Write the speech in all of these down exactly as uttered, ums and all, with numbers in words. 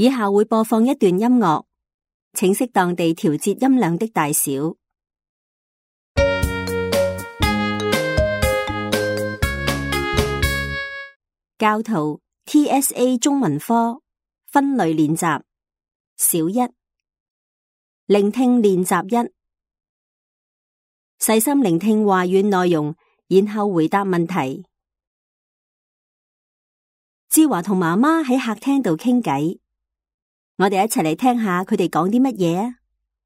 以下會播放一段音樂，請適當地調節音量的大小。教徒 T S A 中文科分類練習小一，聆聽練習一，細心聆聽話語內容，然後回答問題。志華同媽媽喺客廳度傾偈，我哋一齊嚟聽下佢哋講啲乜嘢啊！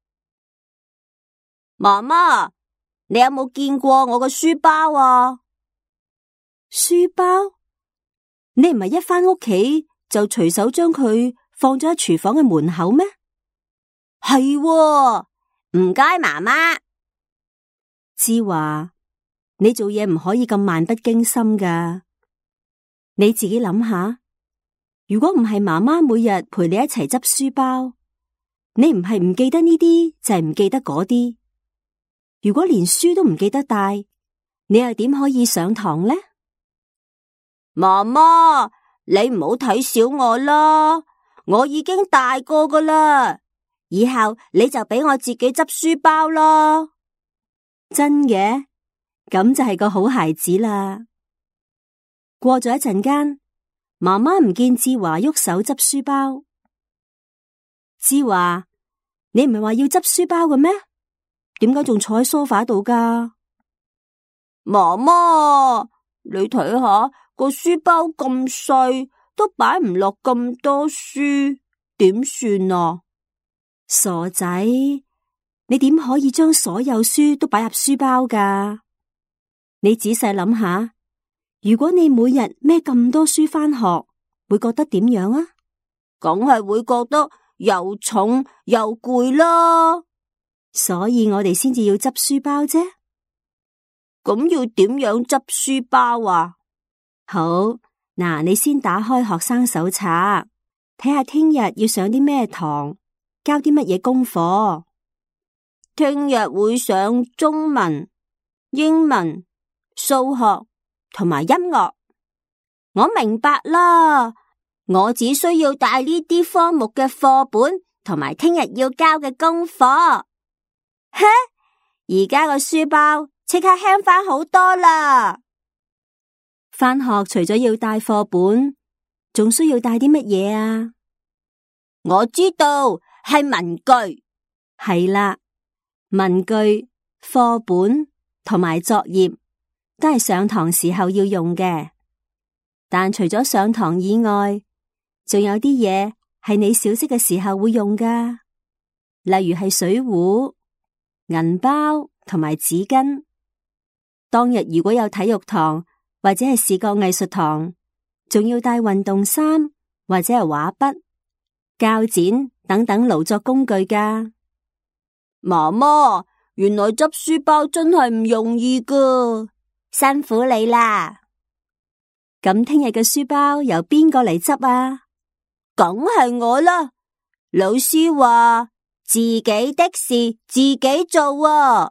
媽媽，你有冇見過我個書包啊？ 書包？你唔係一返屋企就隨手將佢放咗喺廚房嘅門口咩？ 係喎，唔該媽媽。 志華，你做嘢唔可以咁漫不經心㗎。你自己諗下，如果唔係媽媽每日陪你一齊執書包，你唔係唔記得呢啲，就係唔記得嗰啲。如果連書都唔記得帶，你又點可以上堂呢？ 媽媽，你唔好睇小我啦，我已經大個㗎啦，以後你就俾我自己執書包啦。 真嘅？咁就係個好孩子啦。過咗一陣間，媽媽唔見志華喐手執書包。志華，你唔係話要執書包嘅咩？點解仲坐喺梳化度㗎？ 媽媽，你睇下個書包咁細，都擺唔落咁多書，點算啊？ 傻仔，你點可以將所有書都擺入書包㗎？你仔細諗下，如果你每日孭咁多書返學，會覺得點樣啊？ 梗係會覺得又重又攰啦。 所以我哋先至要執書包啫。 咁要點樣執書包啊？ 好，嗱，你先打開學生手冊，睇下聽日要上啲咩堂，交啲乜嘢功課。 聽日會上中文、英文、數學同埋音樂。我明白啦，我只需要帶呢啲科目嘅課本同埋聽日要交嘅功課。嘿，而家個書包即刻輕返好多啦！ 返學除咗要帶課本，仲需要帶啲乜嘢啊？ 我知道係文具。 係啦，文具、課本同埋作業都係上堂時候要用嘅。但除咗上堂以外，仲有啲嘢係你小息嘅時候會用㗎，例如係水壺、銀包同埋紙巾。當日如果有體育堂或者係視覺藝術堂，仲要帶運動衫或者係畫筆、鉸剪等等勞作工具㗎。 媽媽，原來執書包真係唔容易㗎，辛苦你啦。 咁聽日嘅書包由邊個嚟執啊？ 梗係我啦。老師話自己的事自己做啊。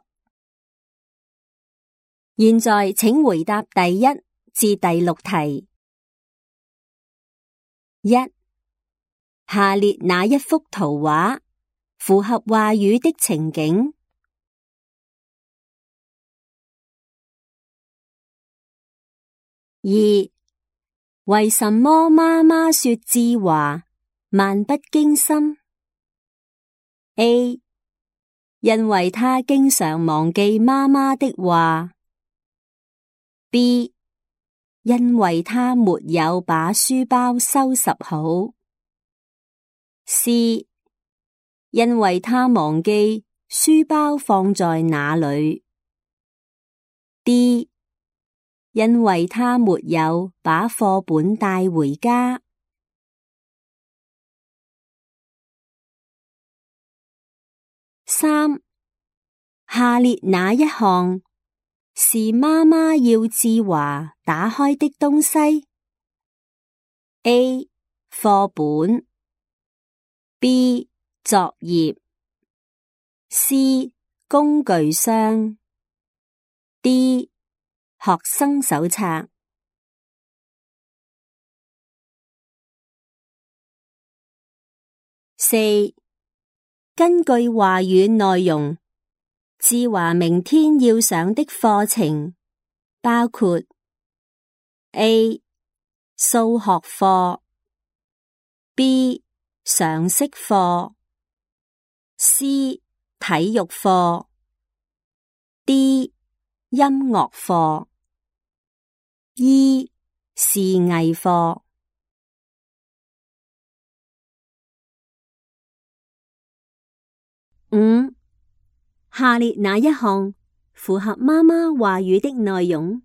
現在請回答第一至第六題。一、下列哪一幅圖畫符合話語的情景？二、為什麼媽媽說志華漫不經心 ？A. 因為他經常忘記媽媽的話。B. 因為他沒有把書包收拾好。C. 因為他忘記書包放在哪裏。D. 因為他沒有把課本帶回家。三、下列哪一項是媽媽要志華打開的東西 ？A. 課本 B. 作業 C. 工具箱 D. 學生手冊。 四、根據話語內容，志華明天要上的課程包括 A. 數學課 B. 常識課 C. 體育課 D. 音樂課 E. 視藝課。五、下列哪一項符合媽媽話語的內容？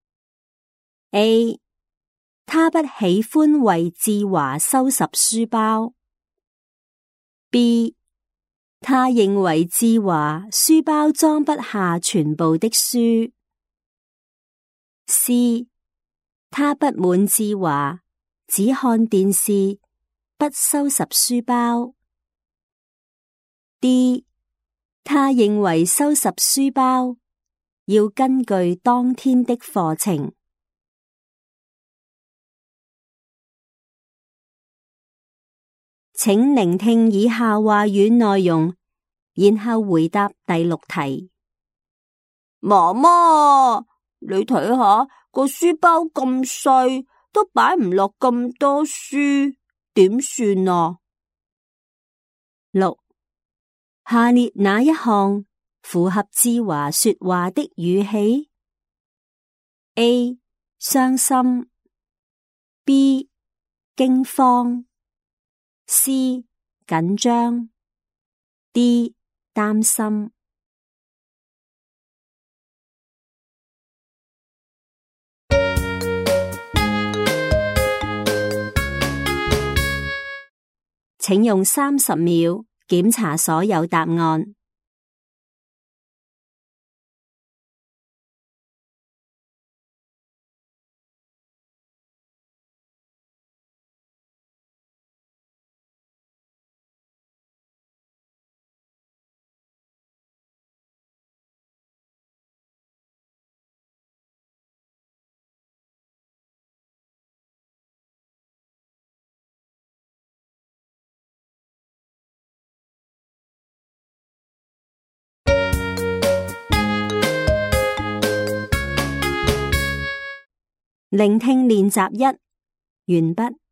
A. 她不喜歡為志華收拾書包。B. 她認為志華書包裝不下全部的書。C. 她不滿志華只看電視，不收拾書包。D. 她認為收拾書包要根據當天的課程。請聆聽以下話語內容，然後回答第六題。 媽媽，你睇下個書包咁細，都擺唔落咁多書，點算啊？ 六、下列哪一項符合志華說話的語氣？ A. 傷心 B. 驚慌 C. 緊張 D. 擔心。請用三十秒檢查所有答案。聆聽練習一，完畢。